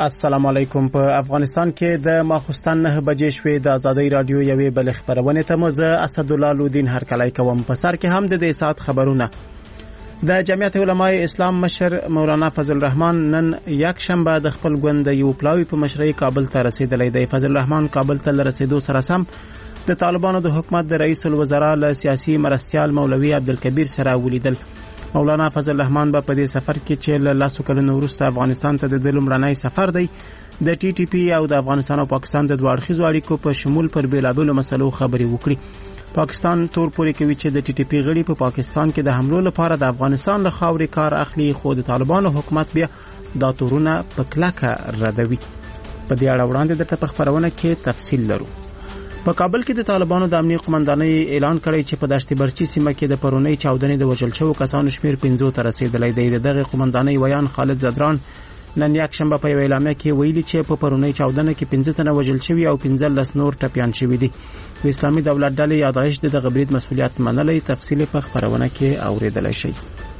السلام علیکم. په افغانستان کې د ماخوستن 9 بجې شوې د ازادي رادیو یوې بل خبرونه ته مزه اسد الله لودین هرکلی کوم. په سر کې هم د دې سات خبرونه. د جمعیت علماء اسلام مشر مولانا فضل الرحمن نن یک شنبه د خپل ګوند یو پلاوی په مشرۍ کابل ته رسیدلی دی. فضل الرحمن کابل ته رسیدو سره سم د طالبانو د حکومت د رئیس الوزرا له سیاسي مرستیال مولوي عبدالکبیر سره ولیدل. مولانا فضل الرحمن په دې سفر کې چې له 10 کلونو وروسته افغانستان ته د لومړنی سفر دی د ټي ټي پی او د افغانستان او پاکستان د دوه اړخیزو اړیکو په شمول پر بیلابیلو مسلو خبرې وکړي. پاکستان تور پورې کوي چې د ټي ټي پی غړي په پاکستان کې د حملو لپاره د افغانستان له خاورې کار اخلي، خو د طالبانو حکومت بیا دا تورونه په کلکه ردوي. په دې اړه وړاندې درته په خبرونه کې تفصیل لرو. په کابل کې د طالبانو د امنیت قومندانۍ اعلان کړی چې په دشت برچی سیمه کې د پرونی چاودنې د وژل شوو کسانو شمیر 50 ته رسیدلی دی. دغه قومندانۍ ویان خالد زدران نن یک شنبه په اعلامیه کې ویلي چې په پرونی چاودنه کې 15 تنه وژل شوي او 15 نور ټپیان شوي دي. د اسلامي دولت ډلې یادایش د دغه برید مسؤلیت منلې. تفصیل په خبرونه کې اوریدلای شئ.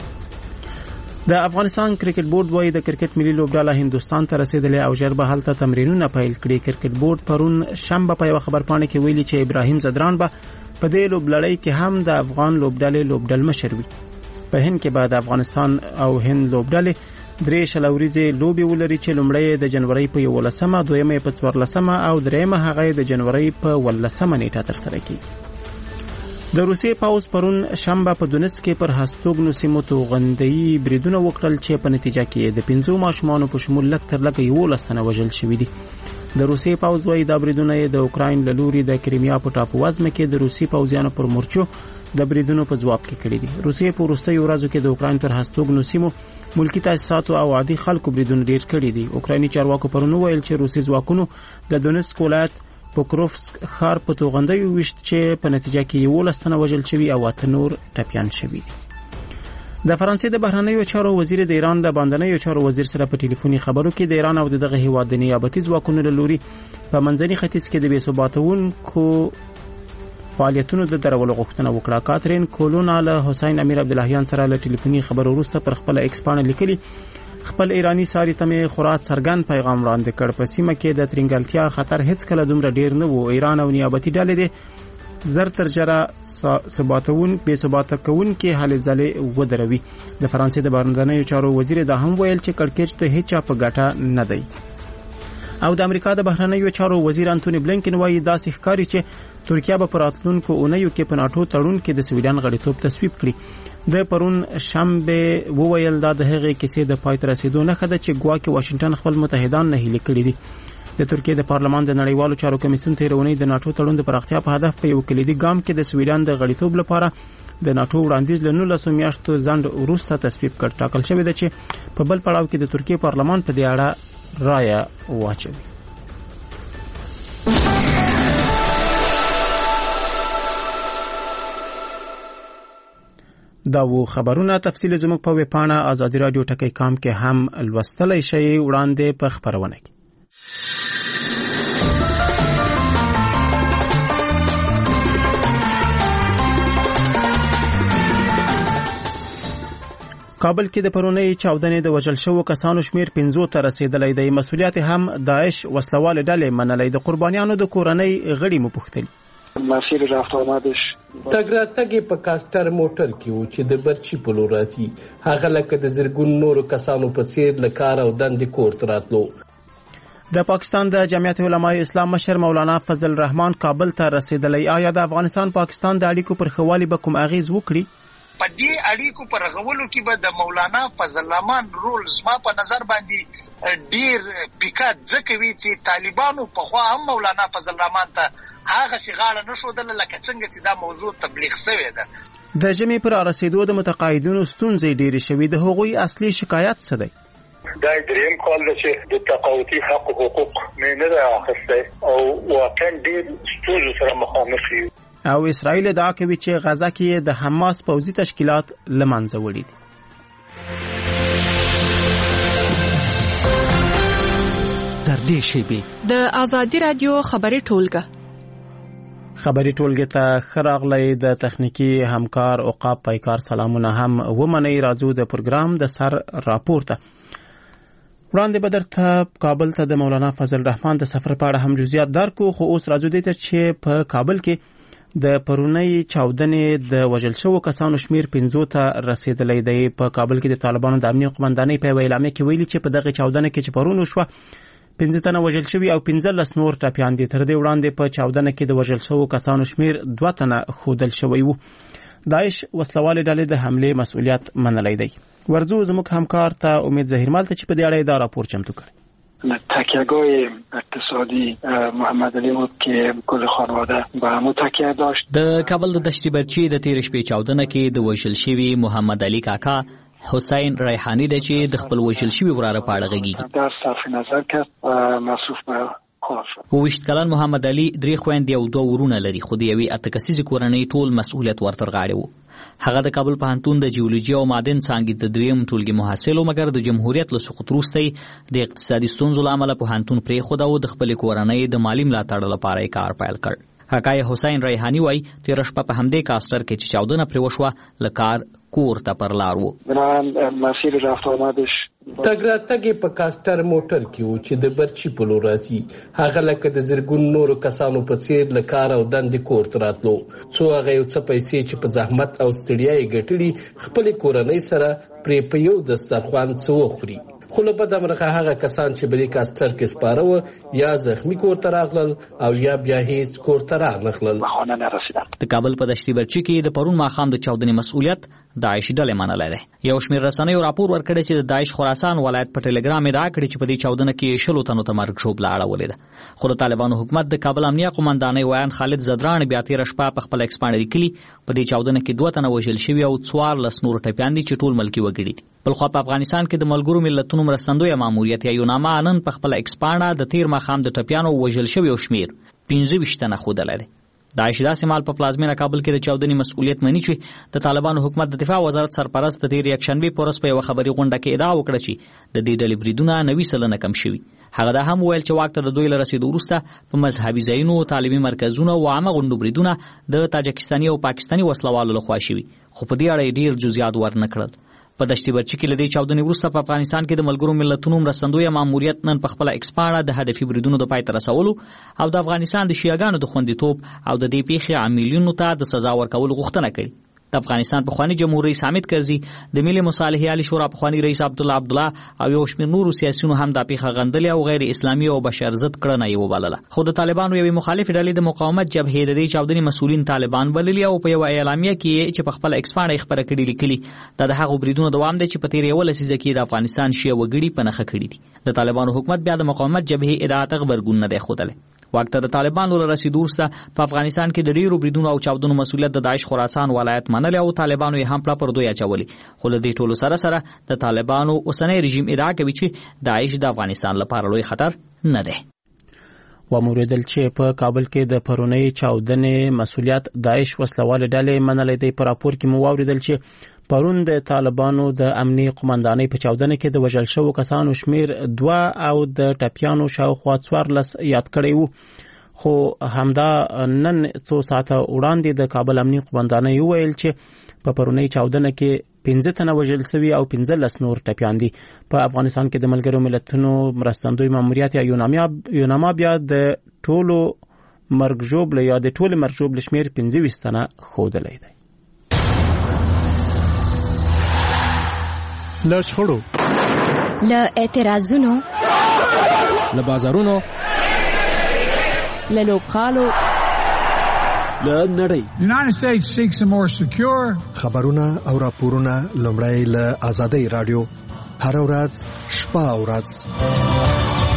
د افغانستان کرکټ بورډ وايي د کرکټ ملي لوبډله هندستان ته رسیدلې او ژر به هلته تمرینونه پیل کړي. کرکټ بورډ پرون شنبه په خبرپاڼه کې ویلي چې ابراهیم زدران به په دې لوبلړۍ کې هم د افغان لوبډلې لوبډل مشر وي. په هند کې به د افغانستان او هند لوبډلې درې شلوريزه لوبي ولري چې لومړی د جنوري په 11مه، دویمه په 14مه او دریمه هغه د جنوري په 18مه نیټه تر سره کیږي. د روسیې پاوز پرون شنبه په دونیتس کې پر هستوګنو سیمو توغندۍ بریدونه وکړل چې په نتیجه کې د 15 ماشومان په شمول لږ تر لږه 11 تنه وژل شوي دي. د روسیې پاوز وايي دا بریدونه د اوکراین له لوري د کریمیا په ټاپو وزمه کې د روسي پوځیانو پر مورچو د بریدونو په ځواب کې کړی دي. روسیې په وروستیو ورځو کې د اوکراین پر هستوګنو سیمو ملکی تاسیساتو او عادي خلکو بریدونه ډیر کړي دي. اوکرایني چارواکو پرون ویل چې روسي ځواکونو د دونیتسک ولایت پوکروفسک ښار په توغندیو وشت چې په نتیجه کې 11 تنه وژل شوي او 8 نور ټپیان شوي. د فرانسې د بهرنیو چارو وزیر د ایران د باندنیو چارو وزیر سره په ټلیفوني خبرو کې د ایران او دغه هیواد د نیابتي ځواکونو له لوري په منځني ختیځ کې د بې ثباتونکو فعالیتونو د درولو غوښتنه وکړه. کاترین کولونا له حسین امیر عبداللهیان سره له ټلیفوني خبرو وروسته پر خپل ایکس پاڼه لیکلي خپل ایرانی ساري ته خورات سرګن پیغام وړاندې کړ. په سیمه کې د ترنګلتیا خطر هیڅ کله دومره ډیر نه وو. ایران او نیابتي ډلې د زر تر جره ثباتون بې ثبات کون کې حل ځلې ودروي. د فرانسې د بهرنیو چارو وزیر دا هم ویل چې کړکېچ ته هیڅ په ګټه نه دی. او د امریکا د بهرنیو چارو وزیر انټونی بلینکن وایي داسې ښکاري چې ترکیه به پراتلونکو اونیو کې په ناتو تړون کې د سویډن غړیتوب تصویب کړي. د پرون شنبه وویل دا د هغې کیسې د پای ته رسیدو نښه ده چې ګواکې واشنگټن خپل متحدان نه هیلې کړي دي. د ترکیه د پارلمان د نړیوالو چارو کمیسیون تیرونی د ناتو تړون د پراختیا په هدف په یو کلیدي ګام کې د سویډن د غړیتوب لپاره د ناتو وړاندیز له 19 میاشتو ځنډ وروسته تصویب کړ. ټاکل شوی دی چې په بل پړاو کې د ترکیه پارلمان په دې اړه رایه واچوي. دا وو خبرونه. تفصیل زموږ په ویب پاڼه آزادی رادیو ټکی کام کې هم لوستلای شئ. وړاندې په خبرونه کې کابل کې د پرونی چاودنې د وژل شوو کسانو شمیر 15 ته رسیدلی دی. مسؤلیت هم داعش وسلوال ډلې منلې. د قربانیانو د کورنۍ غړي مو پوښتل. مسیر رفت آمدش تګ په کاستر موټر کې و چې د برچی په لور راځي. هغه لکه د زرګون نورو کسانو په څیر له کار او دندې کور ته راتلو. د پاکستان د جمعیت علماء اسلام مشر مولانا فضل الرحمن کابل ته رسیدلی. آیا د افغانستان پاکستان د اړیکو پر خوالي به کوم اغیز وکړي؟ په دې اړیکو پر غولو کې به د مولانا فضل الرحمن رول زما په نظر باندې ډیر پیکات ځکه وی چې طالبانو په خوا هم مولانا فضل الرحمن ته هغه سیغاړه نشودل لکه څنګه چې دا موضوع تبلیغ شوی ده. د جمعې پر رسیدو د متقاعدینو ستونزې ډېرې شوې. د هغوی اصلي شکایت څه دی؟ دا دریم کال چې د تقاعدي حق او حقوق نه راخسته او واقعا ډېر ستونزې سره مخامخ دي. او اسرائیل ادعا کوي چې غزه کې د حماس پوځي تشکیلات له منځه وړي دي. تر دې شیبې د آزادی رادیو خبري ټولګه ته خراغلی. د تخنیکی همکار عقاب پایکار سلامونه هم ومنئ. راځو د پروګرام د سر راپورته. وړاندې به درته کابل ته د مولانا فضل الرحمن د سفر په اړه هم جزئیات درکو، خو اوس راځو دې ته چې په کابل کې د پرونی چاودنې د وژل شوو کسانو شمیر 50 ته رسیدلی دی. په کابل کې د طالبانو د امنیت قومندانۍ په اعلامیه کې ویلي چې په دغه چاودنه کې چې پرون وشوه 15 تنه وژل شوي او 15 نور ټپیان دي. تر دې وړاندې په چاودنه کې د وژل شوو کسانو شمیر 2 تنه ښودل شوی وو. داعش وسلوالې ډلې د حملې مسؤلیت منلی دی. ورځو زموږ همکار ته امید ظهیرمل ته چې په دې اړه دا راپور چمتو کړی. تکیه‌گاه اقتصادی محمد علی بود که کل خانواده به همو تکیه داشت. د کابل د دشتي برچی د 13 شپې چاودنه کې د وژل شوي محمد علی کاکا حسین ریحانی د چې د خپل وژل شوي وراره په اړه غږیږي. در صرف نظر کرد مصروف به خلاص شد. 28 کلن محمد علی 3 خويندې او 2 ورونه لري، خو د یوې 8 کسیزې کورنۍ ټول مسؤلیت ورته غاړه وو. هغه د کابل پوهنتون د جیولوژي او معدن څانګې د 3م ټولګي محصل و، مګر د جمهوریت له سقوط وروسته د اقتصادي ستونزو له امله پوهنتون پرېښود او د خپل کورنۍ د مالی ملاتړ لپاره کار پیل کړ. کاکا حسین ریحانی وایي تېره شپه په همدې کاستر کې چې چاودنه پرې وشوه له کار کور ته پر لار وو. مسیر رفت آمدش تګ راتګ په کاستر موټر کې و چې د برچی په لور راځي. هغه لکه د زرګون نورو کسانو په څیر له کار او دندې کور ته راتلو، څو هغه یو څه پیسې چې په زحمت او ستړیا یې ګټلي خپل کورنۍ سره پرې په یو دسترخوان څه وخوري. خو له بده مرغه هغه کسان چې بلې کاستر کې سپاره وو یا زخمی کور ته راغلل او یا بیا هیڅ کور ته رانغلل. خانه نرسیدل. د کابل په دشتي برچی کې د پرون ماښام د چاودنې مسؤلیت داعش ډلې منلی دی. یو شمېر رسنیو راپور ورکړی چې د داعش خراسان ولایت په ټلګرام ادعا کړې چې په دې چاودنه کې 20 تنو ته مرګ ژوبله اړولې ده. خو د طالبانو حکومت د کابل امنیه قومندانۍ ویان خالد زدران بیا تېره شپه په خپل ایکس باندې لیکلي په دې چاودنه کې 2 تنه وژل شوي او 14 نور ټپیان دي چې ټول ملکي وګړي دي. بلخوا په افغانستان کې د ملګرو ملتونو مرستندویه ماموریت یا یوناما نن په خپل ایکس باندې د تیر ماښام د ټپیانو وژل شوي شمیر 25 تنه ښودلی دی. داعش داسې مال په پلازمینه کابل کې د چاودنې مسؤلیت مني چې د طالبانو حکومت د دفاع وزارت سرپرست د تیر یکشنبه په ورځ په یو خبري غونډه کې ادعا وکړه چې د دې ډلې بریدونه 90% کم شوي. هغه دا هم ویل چې واک ته د دوی له رسیدو وروسته په مذهبي ځایونو، تعلیمي مرکزونو او عامه غونډو بریدونه د تاجکستاني او پاکستاني وسلوالو لخوا شوي، خو په دې اړه ډیر جزئیات ورنه کړل. په دشتي برچی کې لدې چاودنې وروسته په افغانستان کې د ملګرو ملتونو مرستندویه ماموریت نن په خپل ایکس باندې د هدفي بریدونو د پای ته رسولو او د افغانستان د شیعاګانو د خوندیتوب او د دې پیښې عاملینو ته د سزا ورکولو غوښتنه کړې. د افغانستان پخوانی جمهور رئیس حامد کرزي، د ملي مصالحې عالی شورا پخوانی رئیس عبدالله او یو شمېر نورو سیاسيونو هم د پیښه غندلې او غیر اسلامي او بشر ضد کړنه یې وبلله. خو د طالبانو یوې مخالف ډلې د مقاومت جبهې د دې چاودنې مسؤلین طالبان بللي او په یو اعلامیه کې چې په خپل ایکس باندې خبره کړې لیکلي د هغو بریدونو دوام دی چې په تیر یو لسیزه کې د افغانستان شیعه وګړي په نښه کړي دي. د طالبانو حکومت بیا د مقاومت جبهې ادعا ته غبرګون نه دی ښودلی. واک ته د طالبانو له رسیدو وروسته په افغانستان کې د ډیرو بریدونو او چاودنو مسؤلیت د داعش خراسان ولایت منلی او طالبانو یې هم پر دوی اچولي. خو له دې ټولو سره سره د طالبانو اوسنی رژیم ادعا کوي چې داعش د افغانستان لپاره لوی خطر نه دی. وموریدل چې په کابل کې د پرونی چاودنې مسؤلیت داعش وسلوال ډلې منلی دی. په راپور کې مو واوریدل چې پرون د طالبانو د امنی قومندانۍ په چاودنه کې د وژل شوو کسانو شمیر 2 او د ټپیانو شاوخوا 14 یاد کړی وو. خو همدا نن څو ساعته وړاندې د کابل امنی قومندانۍ وویل چې په پرونی چاودنه کې 15 تنه وژل شوي او 15 نور ټپیان دي. په افغانستان کې د ملګرو ملتونو مرستندوی ماموریت یا یوناما بیا د ټولو مرګ ژوبله یا د ټولو مرګ ژوبله شمیر 25 تنه ښودلی دی. له شخړو، له اعتراضونو، له بازارونو، له لوبغالو، له نړۍ. United States seeks a more secure. خبرونه او راپورونه لومړی له آزادۍ رادیو هر ورځ شپه او ورځ.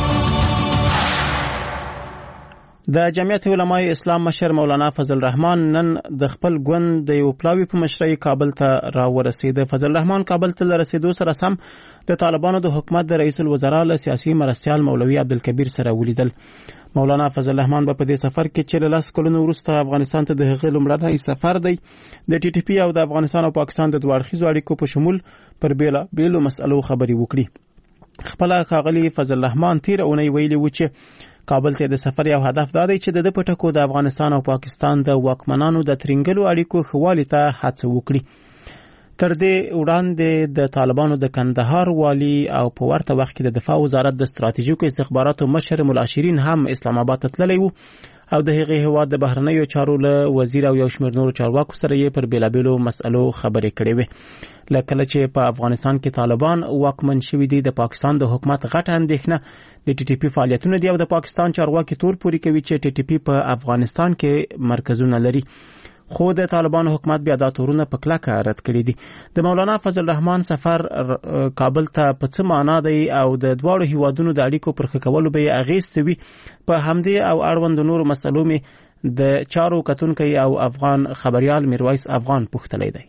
د جمعیت علماء اسلام مشر مولانا فضل الرحمن نن د خپل ګوند د یو پلاوی په مشرۍ کابل ته راورسید. فضل الرحمن کابل ته رسیدو سره سم د طالبانو د حکومت د رئیس الوزرا له سیاسي مرستیال مولوي عبدالکبیر سره ولیدل. مولانا فضل الرحمن په دې سفر کې چې له 10 کلونو وروسته افغانستان ته د هغه لومړنی سفر دی. د ټي ټي پی او د افغانستان او پاکستان د دوه اړخیزو اړیکو په شمول پر بیلو مسألو خبرې وکړي. خپل ښاغلي فضل الرحمن تیر اونۍ ویلي و چې کابل ته د سفر یو هدف دا دی چې د پټکو د افغانستان او پاکستان د واکمنانو د ترنګلو اړیکو خوالي ته هڅه وکړي. تر دې وړاندې د طالبانو د کندهار والي او په ورته وخت کې د دفاع وزارت د ستراتیژیکو استخباراتو مشر مولا شیرین هم اسلام آباد ته تللی وو او د هغې هیواد د بهرنیو چارو له وزیر او یو شمېر نورو چارواکو سره یې پر بیلابیلو مسئلو خبرې کړې وې. له کله چې په افغانستان کې طالبان واکمن شوي دي د پاکستان د حکومت غټه اندېښنه د ټي ټي پي فعالیتونه دي او د پاکستان چارواکي تور پوري کوي چې ټي ټي پي په افغانستان کې مرکزونه لري. خو د طالبانو حکومت بیا دا تورونه په کلکه رد کړي دي. د مولانا فضل الرحمن سفر کابل ته په څه معنا دی او د دواړو هیوادونو د اړیکو پر ښه کولو به یې اغېز څه وي؟ په همدې او اړوند نورو مسلو مې د چارو کتونکی او افغان خبريال میرویس افغان پوښتلی دی.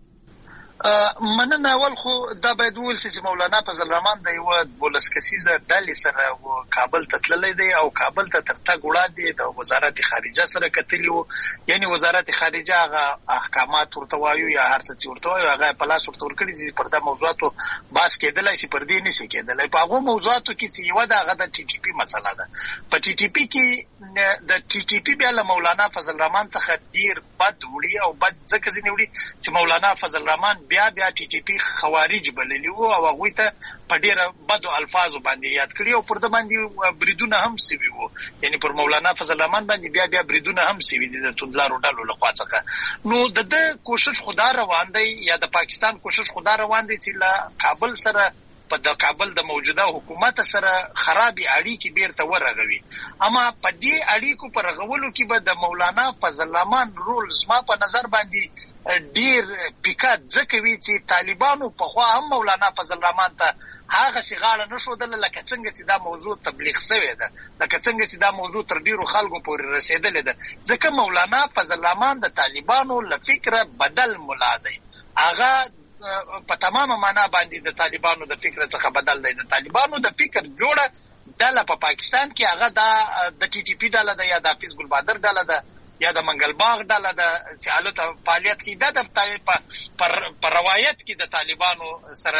مننه. اول خو دا باید وویل شي چې مولانا فضل الرحمن د یوه 12 کسیزه ډلې سره کابل ته تللی دی او کابل ته تر تګ وړاندې د وزارت خارجه سره کتلي وو. یعنی وزارت خارجه هغه احکامات ورته وایو یا هر څه چې ورته وایو هغه په لاس ورته ورکړي چې پر دا موضوعاتو بحث کېدلی شي، پر دې نشي کېدلی. په هغو موضوعاتو کې چې یوه د هغه د ټي ټي پي مسله ده. په ټي ټي پي کې د ټي ټي پي بیا له مولانا فضل الرحمن څخه ډېر بد وړي او بد ځکه ځینې وړي چې مولانا فضل الرحمن بیا ټي ټي پي خوارج بللي وو او هغوی ته په ډېره بدو الفاظو باندې یاد کړي او پر ده باندې بریدونه هم سوي وو. یعنی پر مولانا فضل الرحمن باندې بیا بریدونه هم سوي دي د توندلارو ډلو لخوا څخه. نو د ده کوشش خدا روان دی یا د پاکستان کوشش خدا روان دی چې له کابل سره په د کابل د موجوده حکومت سره خرابې اړیکې بیرته ورغوي. اما په دې اړیکو په رغولو کې به د مولانا فضل الرحمن رول زما په نظر باندې ډیر پیکات ځکه وي چې طالبانو پخوا هم مولانا فضل الرحمن ته هغسې غاړه نه ښودله لکه څنګه چې دا موضوع تبلیغ سوې ده، لکه څنګه چې دا موضوع تر ډیرو خلکو پورې رسېدلې ده. ځکه مولانا فضل الرحمن د طالبانو له فکره بدل ملا دی. هغه په تمامه معنا باندې د طالبانو د فکر څخه بدل دی. د طالبانو د فکر جوړه ډله په پاکستان کې هغه د ټي ټي پي ډله ده یا د حافظ ګلبادر ډله ده یا د منګل باغ ډله ده چې هلته فعالیت کوي. دا د په روایت کې د طالبانو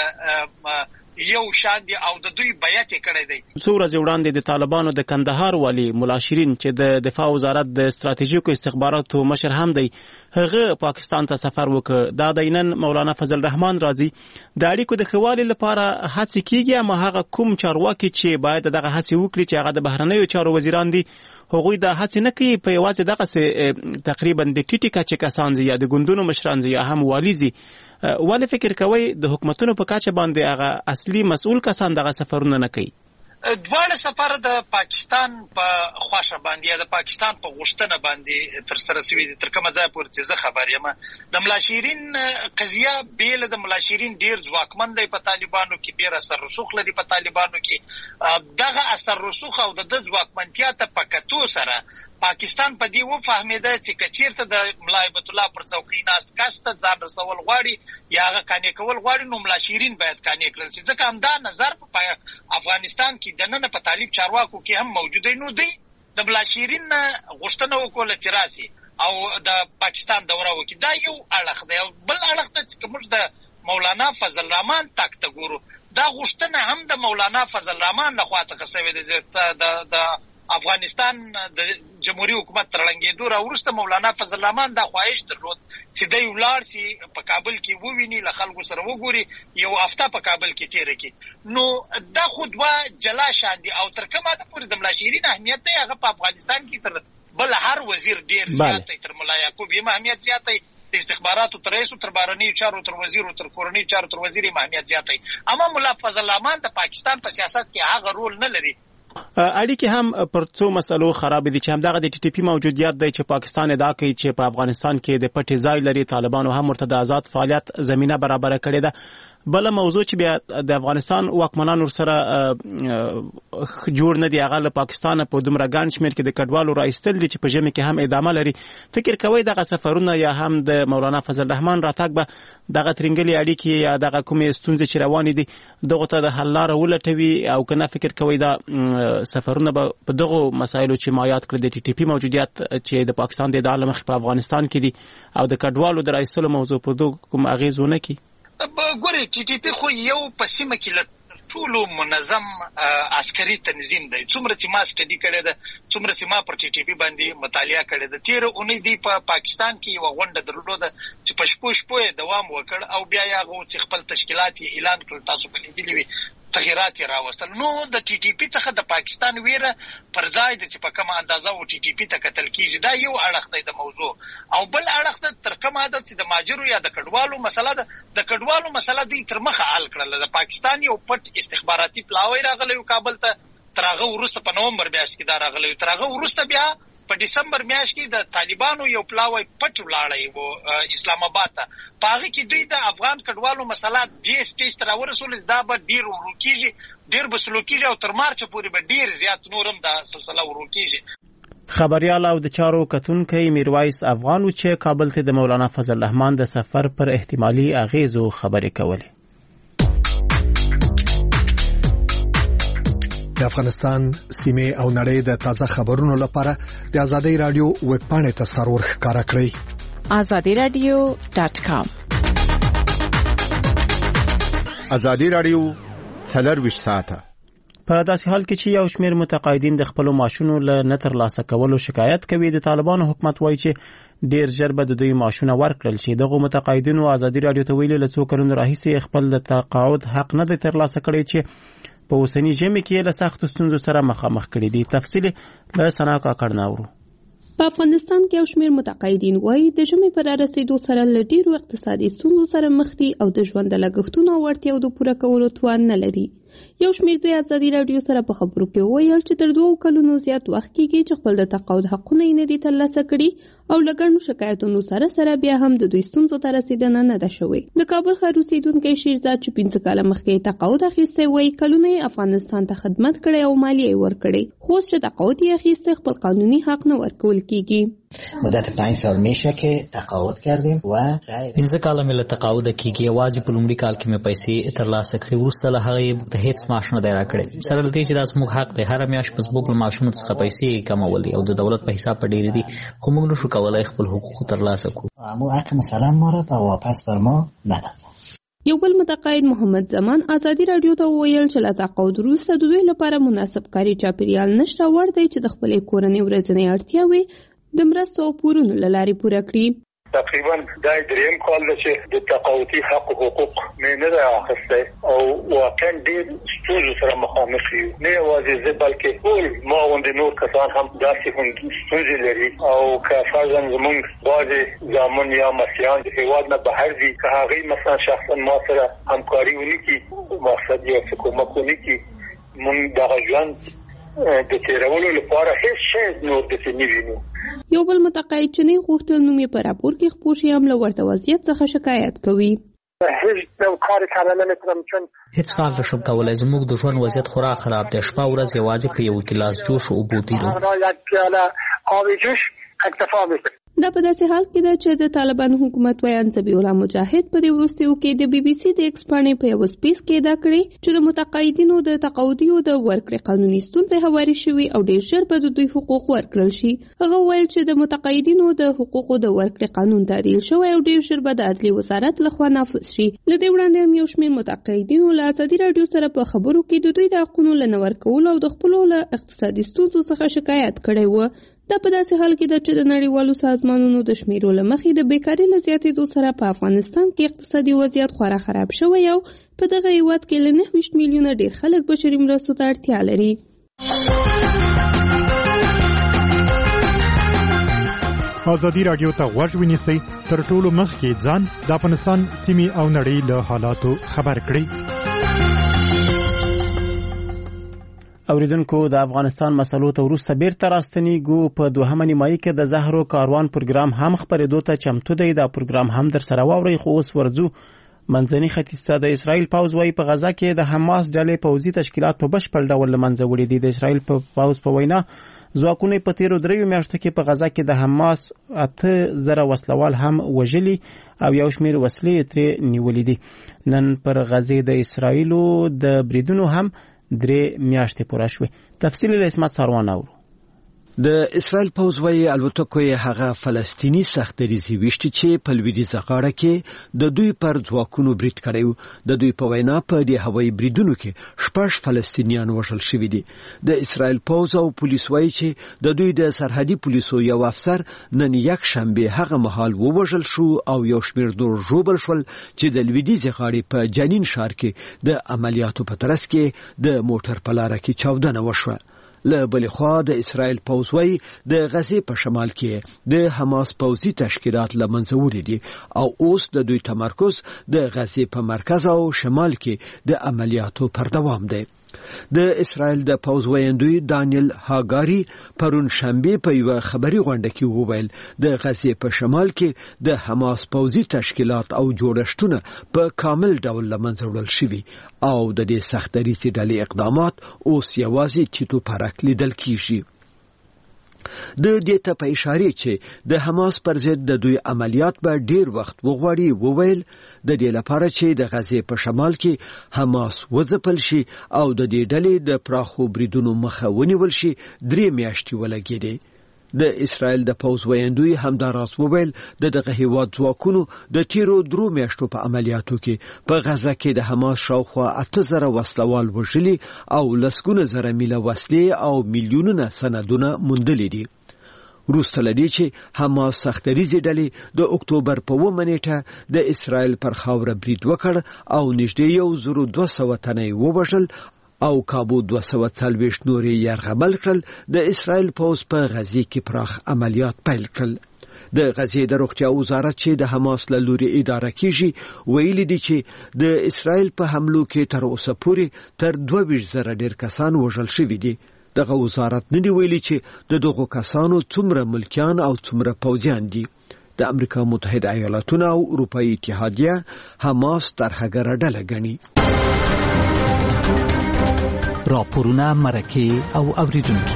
سره یو شان دي او د دوی بیعت کړی دی. څو ورځې وړاندې د طالبانو د کندهار والي مولا شیرین چې د دفاع وزارت د ستراتیژیکو استخباراتو مشر هم دی هغه پاکستان ته سفر وکړ. دا د نن مولانا فضل الرحمن راځي د اړیکو د ښه والي لپاره هڅې کیږي، اما هغه کوم چارواکي چې باید دغه هڅې وکړي چې هغه د بهرنیو چارو وزیران دي هغوی دا هڅې نه کوي. په یوازې دغسې تقریبا د ټیټي کچې کسان یا د ګوندونو مشران یا هم والي زي ولې فکر کوي د حکومتونو په کچه باندې هغه اصلي مسؤل کسان دغه سفرونه نه کوي؟ دواړه سفر د پاکستان په خواشه باندې یا د پاکستان په غوښتنه باندې تر سره شوي دي. تر کومه ځایه پورې چې زه خبر یم د ملا شیرین قضیه بیله د ملا شیرین ډیر ځواکمن دی په طالبانو کې، ډیر اثر رسوخ لري په طالبانو کې. دغه اثر رسوخ او د ځواکمنتیا ته په کتو سره پاکستان په دې وفهمیده چې که چیرته د ملا هیبت الله پر څوکۍ ناست کس ته ځان رسول غواړي یا هغه قانع کول غواړي نو ملا شیرین باید قانع کړل شي. ځکه همدا نظر په افغانستان کې دننه په طالب چارواکو کې هم موجود دی. نو دی د ملا شیرین غوښتنه وکړه چې راسي او د پاکستان دوره وکړي. دا یو اړخ دی. بل اړخ ته چې موږ د مولانا فضل الرحمن تک ته ګورو، دا غوښتنه هم د مولانا فضل الرحمن لخوا څخه شوې ده. د افغانستان د جمهوریت حکومت تر ړنګېدو راوروسته مولانا فضل الرحمن دا خواهش درلود چې دی ولاړ شي په کابل کې وویني، له خلکو سره وګوري، یو هفته په کابل کې تېره کړي. نو دا خو دوه جلا شان دي او تر کومه حده پورې د ملا شیرین اهمیت دی هغه په افغانستان کې تر بل هر وزیر ډېر زیات دی، تر ملا یعقوب یم اهمیت زیات دی، د استخباراتو تر رئیس تر بهرنیو چارو تر وزیر تر کورنیو چارو تر وزیر یم اهمیت زیات دی. اما ملا فضل الرحمن د پاکستان په سیاست کې هغه رول نه لري. اړیکې هم پر څو مسلو خراب دي چې همدغه د ټي ټي پي موجودیت دی چې پاکستان ادعا کوي چې په افغانستان کې د پټي ځای لري. طالبانو هم ورته د آزاد فعالیت زمینه برابر کړې ده. بل موضوع چې بیا د افغانستان واکمنانو سره جوړ نه دی، هغه له پاکستان په دومره ګڼ شمېر کې د کډوالو راایستل دي چې په ژمي کې هم ادامه لري. فکر کوئ دغه سفرونه یا هم د مولانا فضل الرحمن راتګ به دغه ترنګلې اړیکې یا دغه کومې ستونزې چې روانې دي دغه ته د حل لاره ولټوي او که نه فکر کوئ دا سفرونه به په دغو مسایلو چې ما یاد کړل د ټي ټي پي موجودیت چې د پاکستان د ادعا له مخې په افغانستان کې دي او د کډوالو د راایستلو موضوع په دغو کوم اغېز ونه کړي؟ ګورې ټي ټي پي خو یو په سیمه کې ټولو منظم عسکري تنظیم دی. څومره چې ما سټډي کړی ده، څومره چې ما پر ټي ټي پی باندې مطالعه کړې ده، تیر اونۍ دی په پاکستان کې یو غونډه درلوده چې په شپو دوام وکړ او بیا یې هغه چې خپل تشکیلات یې اعلان کړل. تاسو په لیدلي وي تغیرات یې راوستل. نو د ټي ټي پی څخه د پاکستان ویره پر ځای د چې په کومه اندازه و ټي ټي پی ته کتل کیږي، دا یو اړخ دی د موضوع. او بل اړخ د تر کومه حد چې د ماجرو یا د کډوالو مسله ده، د کډوالو مسله دی تر مخه حل کړل. د پاکستان یو پټ استخباراتي پلاوی راغلی کابل ته، تر هغه وروسته په نومبر میاشت کې دا راغلی، تر هغه وروسته بیا په ډسمبر میاشت کې د طالبانو یو پلاوی پټ ولاړی و اسلام آباد ته. په هغه کې دوی د افغان کډوالو مسله دې سټیج ته راورسول، دا به ډیر ورو کېږي، ډیر به سلو کېږي او تر مارچ پورې به ډیر زیات نورم دا سلسله ورو کېږي. خبريال او د چارو کتونکي میرویس افغان چې کابل ته د مولانا فضل الرحمن د سفر پر احتمالي اغیزو خبرې کولې. د افغانستان سیمه او نړۍ د تازه خبرونو لپاره د آزادۍ رادیو ویب پاڼې ته سرور ښکارا کړئ. azadiradio.com. آزادۍ رادیو 24 ساعته. په داسې حال کې چې یو شمېر متقاعدین د خپل معاشونو له نه ترلاسه کولو شکایت کوي، د طالبانو حکومت وایي چې ډیر ژر به د دوی معاشونه ورکړل شي. دغه متقاعدینو آزادۍ رادیو ته ویلي له څو کلونو راهیسې خپل د تقاعد حق نه دی ترلاسه کړی چې په اوسنی ژمي کې له سختو ستونزو سره مخامخ کړي دي. تفصیل له سنا کاکړ ناورو. په افغانستان کې یو شمېر متقاعدین وایي د ژمي پر رسیدو سره له ډیرو اقتصادي ستونزو سره مخ دي او د ژوند د لګښتونو او اړتیاو د پوره کولو توان نه لري. یو شمېر دوی آزادۍ رادیو سره په خبرو کې وویل چې تر 2 کلونو زیات وخت کېږي چې خپل د تقاعد حقونه یې نه دي ترلاسه کړي او له ګڼو شکایتونو سره بیا هم د دوی ستونزو ته رسیدنه نه ده شوې. د کابل ښار اوسېدونکی شیرزاد چې 15 کاله مخکې تقاعد اخیستی وایي کلونه یې افغانستان ته خدمت کړی او مالیه یې ورکړې، خو اوس چې تقاعد یې اخیستی خپل قانوني حق نه ورکول کېږي. مدت 5 سال میشه که تقاعد کردیم و 15 کاله مې له تقاعد کېږي. یوازې په لومړي کال کې مې پیسې ترلاسه کړې، وروسته له هغه یې موږ ته هېڅ معاش نه دی راکړی. سره له دې چې دا زموږ حق دی، هره میاشت په زموږ له معاشونو څخه پیسې کمولې او د دولت په حساب په ډېرې دي، خو موږ نشو کولی خپل حقوق ترلاسه کړو. مو حق مثلا ما را واپس بر ما نداد. یو بل متقاعد محمد زمان آزادۍ رادیو ته وویل چې له تقاعد وروسته د دوی لپاره مناسب کاري چاپیریال نشته، وړ دی چې د خپلې کورنۍ ورځنۍ اړتیاوې د مرستو او پورونو له لارې پوره کړي. تقریبا دا دریم کال ده چې د تقاعدي حق او حقوق مې نه ده اخیستی او واقعا ډېر ستونزو سره مخامخ یو. نه یوازې زه بلکې ټول ما غوندې نور کسان هم داسې ستونزې لري او که فرضاً زموږ بعضې زامن یا مسیحیان د هېواد نه بهر دي، که هغوی مثلا شخصا ما سره همکاري ونه کړي، مقصد یو څه کومک ونه کړي، موږ دغه ژوند د تېرولو لپاره هېڅ شی نور داسې نه وینو. یو بل متقاعد چې نه غوښتل نوم یې په راپور کې خپور شي هم له ورته وضعیت څخه شکایت کوي. هیڅ کار نشم کولی، زموږ د ژوند وضعیت خورا خراب دی. شپه ورځ یوازې په یو ګیلاس جوش اوبو تېروو. دا په داسې حال کې ده چې د طالبانو حکومت وایي ذبیح الله مجاهد په دې وروستیو کې د بي بي سي د ایکس پاڼې په یو سپیس کې دا کړی چې د متقاعدینو د تقاعدیو د ورکړې قانوني ستونزې هوارې شوي او ډېر ژر به د دوی حقوق ورکړل شي. هغه ویل چې د متقاعدینو د حقوقو د ورکړې قانون تعدیل شوی او ډېر ژر به د عدلي وزارت لخوا نافذ شي. له دې وړاندې هم یو شمېر متقاعدینو له آزادۍ رادیو سره په خبرو کې د دوی د حقونو له نه ورکولو او د خپلو له اقتصادي ستونزو څخه شکایت کړی و. دا په داسې حال کې ده چې د نړیوالو سازمانونو د شمیرو له مخې د بیکارۍ له زیاتېدو سره په افغانستان کې اقتصادي وضعیت خورا خراب شوی او په دغه هېواد کې له 29 میلیونه ډېر خلک بشري مرستو ته اړتیا لري. آزادۍ رادیو ته غوږ ونیسئ، تر ټولو مخکې ځان د افغانستان سیمې او نړۍ له حالاتو خبر کړئ. اوریدونکو د افغانستان مسلو ته وروسته بیرته راستنیږو. په دوهمه نیمایي کې د زهرو کاروان پروګرام هم خپرېدو ته چمتو دی. دا پروګرام هم در سره واورئ، خو اوس ورځو منځني ختیځ ته. د اسرائیل پوځ وايي په غزه کې د حماس ډلې پوځي تشکیلات په بشپړ ډول له منځه وړي دي. د اسرائیل پوځ په وینا ځواکونه په تیرو 3 میاشتو کې په غزه کې د حماس 8000 وسلوال هم وژلي او یو شمېر وسلې ترې نیولې دي. نن پر غزه د اسرائیلو د بریدونو هم 3 میاشتې پوره شوې. تفصیل له اسمت ساروان اورو. د اسرائیل پوځ وايي الوتکو یې هغه فلسطینی سختدریزي وشتي چې په لویدیځه غاړه کې د دوی پر ځواکونو برید کړی د دوی په وینا په دې هوایي بریدونو کې 6 فلسطینیان وژل شوي دي د اسرائیل پوځ او پولیس وايي چې د دوی د سرحدي پولیسو یو افسر نن یک شنبه هغه مهال ووژل شو او یو شمېر نور ژوبل شول چې د لویدیځه غاړې په جنین ښار کې د عملیاتو په ترڅ کې د موټر په لاره کې چاودنه وشوه له بلې خوا د اسرائیل پوځ وايي د غزې په شمال کې د حماس پوځي تشکیلات له منځه وړي دي او اوس د دوی تمرکز د غزې په مرکز او شمال کې د عملیاتو پر دوام دی د اسرائیل د پوځ ویاندوی دانیل هاګاری پرون شنبه په یو خبري غونډه کې وویل د غزې په شمال کې د حماس پوځي تشکیلات او جوړښتونه په کامل ډول لمنځه وړل شوي او د دې سختدریزي ډلې اقدامات اوس یوازې ټیټو پرک لیدل کیږي د دې ته په اشاره چې د حماس پر ضد د دوی عملیات به ډیر وخت وغواړي وویل د دې لپاره چې د غزې په شمال کې حماس وځپل شي او د دې ډلې د پراخو بریدونو مخه ونیول شي 3 میاشتې ولګېدې د اسرائیل د پوځ ویاندوی همداراز وویل دغه هیواد ځواکونو د تیرو 3 میاشتو په عملیاتو کې په غزه کې د حماس شاوخوا 8000 وسلوال وژلي او لسګونه زره میله وسلې او میلیونونه سندونه موندلي دي وروسته لدی چې حماس سختدریزي ډلې د اکتوبر په 1 نیټه د اسرائیل پر خاوره برید وکړ او نږدې 1200 تنه ووژل او کابو 240 نورې یرغمل کړل د اسرائیل پوځ په غزې کې پراخ عملیات پیل کړل د غزې د روغتیا وزارت چې د حماس له لوري اداره کیږي ویلي دي چې د اسرائیل په حملو کې تر اوسه پورې تر 22,000 ډیر کسان وژل شوي دي دغه وزارت نه دی ویلي چې دغه کسانو څومره ملکیان او څومره پوځیان دي د امریکا متحده ایالاتونو او اروپאי اتحادیه حماس ترهګره ډله ګڼي راپورونه مرکه او اوریدونکو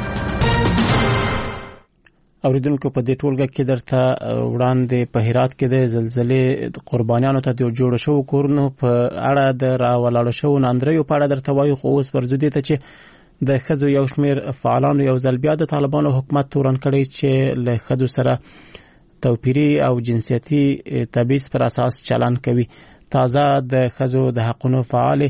په دې ټولګه کې درته وړاندې په هرات کې د زلزلې قربانیانو ته د جوړ شو کورونو په اړه د راولاړ شو ناندریو په اړه درته وایي خو اوس ورزدي ته چې د خځو یو شمیر فعالانو یو ځل بیا د طالبانو حکومت تورن کړی چې له خځو سره توپیری او جنسیتي تبعیض پر اساس چلن کوي تازه د خځو د حقوقو فعال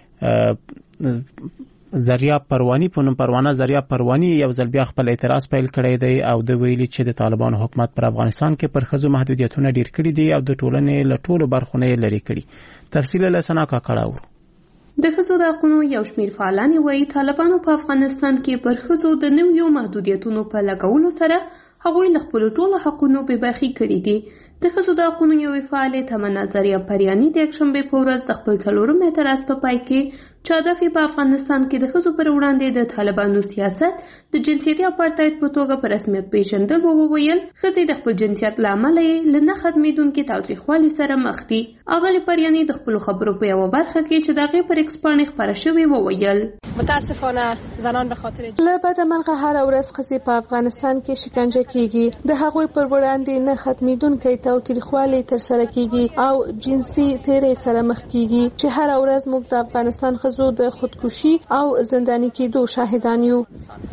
زریاب پروانی په نوم پروانه زریاب پروانی یو ځل بیا خپل اعتراض پیل کړی دی او د ویلي چې د طالبانو حکومت پر افغانستان کې پر خځو محدودیتونه ډیر کړي دي او د ټولنې له ټولو برخو نه لري کړي تفصیل له سنا کا کړهور د خځو د حقوقو یو شمیر فعالان وایي طالبانو په افغانستان کې پر خځو د نویو محدودیتونو په لګولو سره هغوی له خپل ټولو حقوقو به برخې کړي دي د خځو د حقوقو یو فعال تمنا زریاب پریانی د یکشنبه په ورځ د خپل څلورم اعتراض په پای کې چې هدف په افغانستان کې د خځو پر وړاندې د طالبانو سیاست د جنسیتي اپارټایډ په توګه په رسمیت پیژندل وویل ښځې د خپل جنسیت له امله له نه ختمېدونکي تاوتریخوالي سره مخ دي اغلې پریانی د خپل خبرو په یو برخه کې چې دغه پر ایکس باندې خبره شوې وویل متاسفانه زنان به خاطر له بد مرغه هر ورځ ښځې په افغانستان کې شکنجه کیږي د هغوی پر وړاندې نه ختمېدونکي تاوتریخوالي تر سره کیږي او جنسي تیرې سره مخ کیږي چې هر ورځ موږ د افغانستان خزو د خودکشي او زنداني کېدو شاهدان یو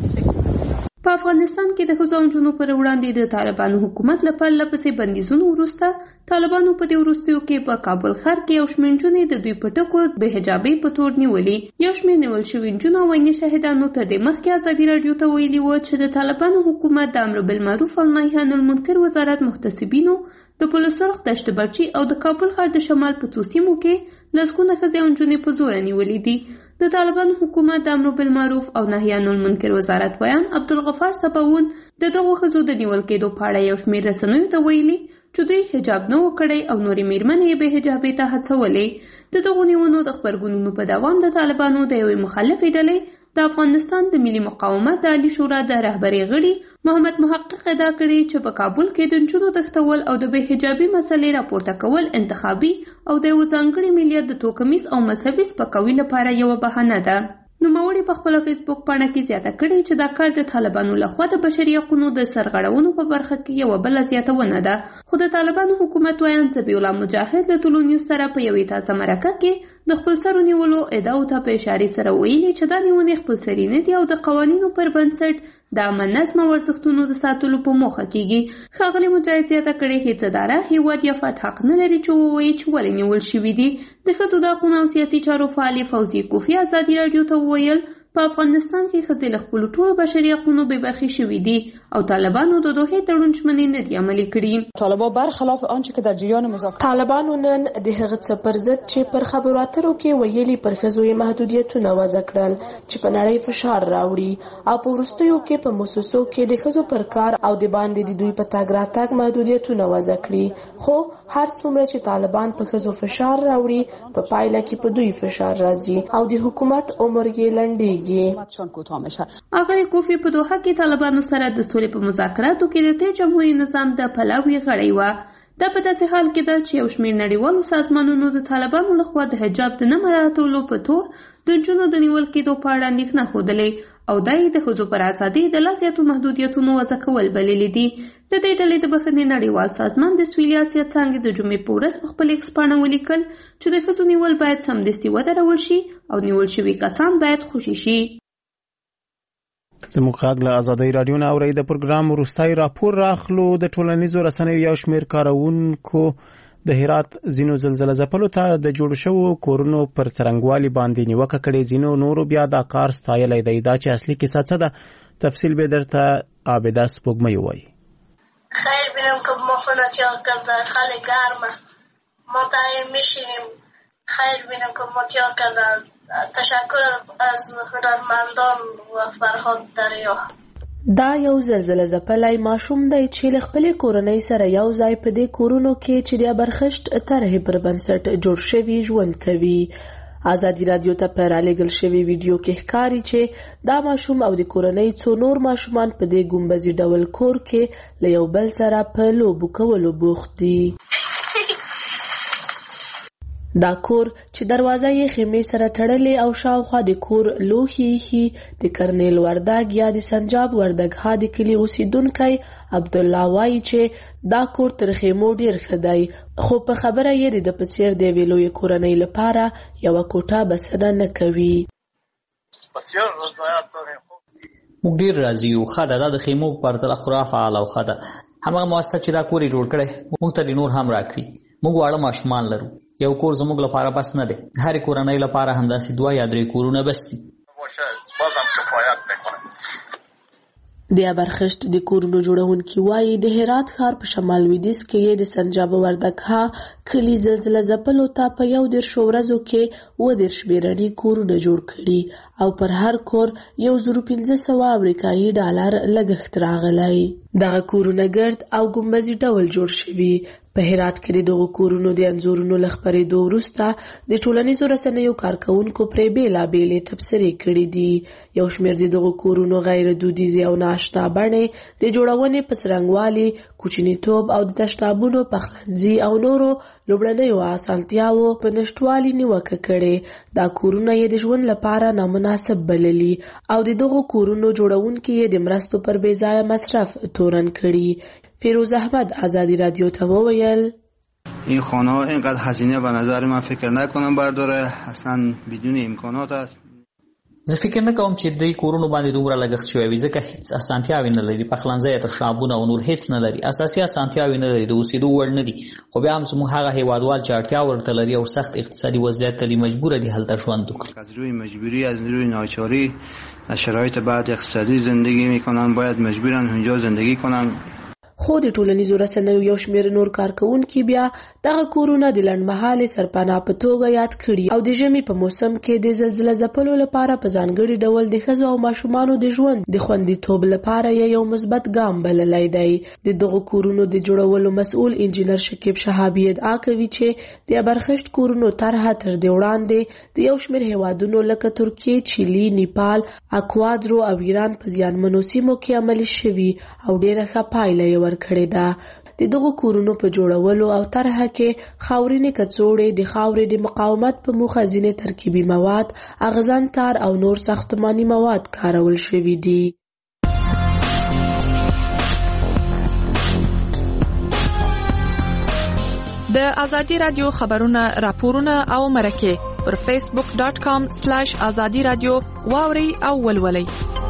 په افغانستان کې د ښځو او نجونو پر وړاندې د طالبانو حکومت له پرله پسې بندیزونو وروسته طالبانو په دې وروستیو کې په کابل ښار کې یو شمېر نجونې د دوی په ټکو بې حجابۍ په تور نیولې یو شمېر نیول شوي نجونو او عیني شاهدانو تر دې مخکې ازادي راډیو ته ویلي وو چې د طالبانو حکومت د امر بالمعروف او نهي عن المنکر وزارت محتسبینو د پولسرخ دشت برچی او د کابل ښار د شمال په څو سیمو کې لسګونه ښځې او نجونې په زوره نیولې دي د طالبانو حکومت د امر بالمعروف او نهي عن المنکر وزارت ویان عبدالغفار صفوون د دغو ښځو د نیول کېدو په اړه یو شمېر رسنیو ته ویلي چې دوی حجاب نه و کړی او نورې میرمنې یې بې حجابۍ ته هڅولې د دغو نیونو د خبرګونونو په دوام د طالبانو د یوې مخالفې ډلې د افغانستان د ملي مقاومت د عالي شورا د رهبرۍ غړي محمد محقق ادعا کړې چې په کابل کې د نجونو تښتول او د بې حجابۍ مسلې راپورته کول انتخابي او د یو ځانګړي ملیت د توکمیز او مذهبي سپکاوي لپاره یوه بهانه ده نوموړي په خپل فیسبوک پاڼه کې زیاته کړې چې دا کار د طالبانو لخوا د بشري حقوقو د سرغړونو په برخه کې یو بل زیاتونه ده. خو د طالبانو حکومت وایي ذبیح الله مجاهد له ټولنیز سره په یوې تازه مرکه کې د خپل سر نیولو ادعاو ته په اشاره سره ویلي چې دا نیونې خپل سري نه دي او د قوانینو پر بنسټ د امن نظم او ارزښتونو د ساتلو په موخه کېږي. ښاغلي مجاهد زیاته کړې هیڅ اداره هیواد یا فتح حق نه لري چې ووایي چې ولې نیول شوي دي. د ښځو د حقونو او سیاسي چارو فعالې فوزي کوفي ازادي راډیو ته وویل په افغانستان کې ښځې له خپلو ټولو بشري حقونو بې برخې شوي دي او طالبانو د دوحې تړون ژمنې نه دي عملي کړي. طالبان برخلاف آنچه که در جریان مذاکرات طالبانو نن د هغه څه پر ضد چې پر خبرو اترو کې ویلي پر ښځو یې محدودیتونه وضع کړل چې په نړۍ فشار راوړي او په وروستیو کې په موسسو کې د ښځو پر کار او د باندې د دوی په تګ راتګ محدودیتونه وضع کړي. خو هر څومره چې طالبان په ښځو فشار راوړي په پایله کې په دوی فشار راځي او د حکومت عمر یې لنډیږي. هغه کوفی په دوحه کې طالبانو سره د سولې په مذاکراتو کې د تیر جمهوریت نظام د پلاوي غړی و. دا په داسې حال کې ده چې یو شمېر نړیوالو سازمانونو د طالبانو لخوا د حجاب د نه مراعاتولو په تور د نجونو د نیول کېدو په اړه اندېښنه ښودلې او دا یې د ښځو پر ازادۍ د لا زیاتو محدودیتونو وضع کول بللي دي. د دې ډلې د بخښنې نړیوال سازمان د سویلي اسیا څانګې د جمعې په ورځ په خپل ایکس پاڼه ولیکل چې د ښځو نیول باید سمدستي ودرول شي او نیول شوي کسان باید خوشي شي. زموږ غږ له ازادۍ راډیو نه اورئ. د پروګرام وروستی راپور راخلو. د ټولنیزو رسنیو یو شمېر کارونکو د هرات ځینو زلزله ځپلو ته د جوړ شوو کورونو پر څرنګوالي باندې نیوکه کړې. ځینو نورو بیا دا کار ستایلی دی. دا چې اصلي کیسه څه ده تفصیل به درته عابده سپوږمۍ ووایي. خیر بینم که ما خونه تیار کرده خیلی گرمه مطمئن میشیم. خیر بینم که ما تیار کردن. تشکر از هنرمندان و فرهاد دریا. دا یو زلزله ځپلی ماشوم دی چې له خپلې کورنۍ سره یو ځای په دې کورونو کې چې د ابرخشت طرحې پر بنسټ جوړ شوي ژوند کوي. ازادي راډیو ته په رالیږل شوي ویډیو کې ښکاري چې دا ماشوم او د کورنۍ څو نور ماشومان په دې ګمبزي ډول کور کې له یو بل سره په لوبو کولو بوخت دي. دا کور چې دروازه یې خیمې سره تړلې او شاوخوا د کور لوښي ایښي د کرنیل وردګ یا د سنجاب وردګ ها د کلي اوسیدونکی عبدالله وایي چې دا کور تر خیمو ډیر ښه دی خو په خبره یې د په څیر د یوې لویې کورنۍ لپاره یوه کوټه بسنه نه کوي. موږ ډیر راضي یو. ښه ده دا د خیمو په پرتله خورا فعاله او ښه ده. هماغه مؤسسه چې دا کور یې جوړ کړی موږ ته نور هم راکړي. موږ واړه ماشومان لرو. یو کور زموږ لپاره بس نه دی. هرې کورنۍ لپاره همداسې 2 یا 3 کورونه بس دي. د ابرخشت د کورونو جوړونکي وایي د هرات ښار په شمال لویدیځ کې یې د سنجاب وردګ کلي زلزله ځپلو ته په 11 ورځو کې 20 بیرني کورونه جوړ کړي او پر هر کور 1500 امریکایي ډالر لګښت راغلی. دغه کورونه ګرد او ګمبزي ډول جوړ شوي. په هرات کې دغه کورونو د انځورونو له خپرېدو وروسته د ټولنیزو رسنیو کارکونکو پرې بېلابېلې تبصرې کړي دي. یو شمېر د دغو کورونو غیر دودیزې او نااشنا بڼې د جوړونې په څرنګوالي، کوچنیتوب او د تشنابونو پخلنځي او نورو لومړنیو اسانتیاوو په نشتوالي نیوکه کړې. دا کورونه یې د ژوند لپاره نامناسب بللي او د دغو کورونو جوړونکي یې د مرستو پر بې ځایه مصرف تورن کړي. فیروز احمد ازادی رادیو ته وویل این خانه ها اینقدر هزینه به نظر من فکر نکنم برداره. اصلا بدون امکانات است. زه فکر نه کوم چې د کورونو باندې دومره لګښت شوی وي ځکه هیڅ اسانتیاوې نه لري. پخلنځی، تشنابونه او نور هیڅ نه لري. اساسي اسانتیاوې نه لري. د اوسېدو وړ نه دي. خو بیا هم زموږ هغه هیوادوال چې اړتیا ورته لري او سخت اقتصادي وضعیت ته مجبور دي هلته ژوند وکړي. از روی مجبوری، از روی ناچاری، از شرایط بعد اقتصادی زندگی میکنن. باید مجبورن اونجا زندگی کنن. خو د ټولنیزو رسنیو یو شمېر نور کارکونکي بیا دغه کورونه د لنډمهالې سرپناه په توګه یاد کړي او د ژمي په موسم کې د زلزله ځپلو لپاره په ځانګړي ډول د ښځو او ماشومانو د ژوند د خوندیتوب لپاره یو مثبت ګام بللی دی. د دغو کورونو د جوړولو مسؤل انجینر شکیب شهابي ادعا کوي چې د ابرخشت کورونو طرحه تر دې وړاندې د یو شمېر هیوادونو لکه ترکیې، چیلي، نیپال، اکوادور او ایران په زیانمنو سیمو کې عملي شوي او ډېره ښه پایله یې ورکړې ده. د دغو کورونو په جوړولو او طرحه کې خاورینې کڅوړې د خاورې د مقاومت په موخه ځینې ترکیبي مواد، اغزن تار او نور ساختماني مواد کارول شوي دي. د ازادي رادیو خبرونه، راپورونه او مرکه پر facebook.com/azadi radio واوري او ولولي.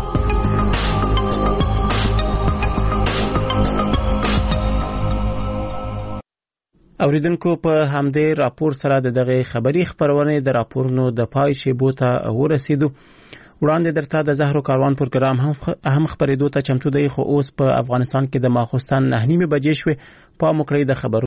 اوریدونکو په همدې راپور سره دغه خبری خبرونه د راپورونو د پای شیبو ته ورسیدو. وړاندې درته د زهرو کاروان پروګرام هم خبرېدو ته چمتو دی، خو اوس په افغانستان کې د ماخوستن 9:30 بجې شوې. په مکړې د خبرو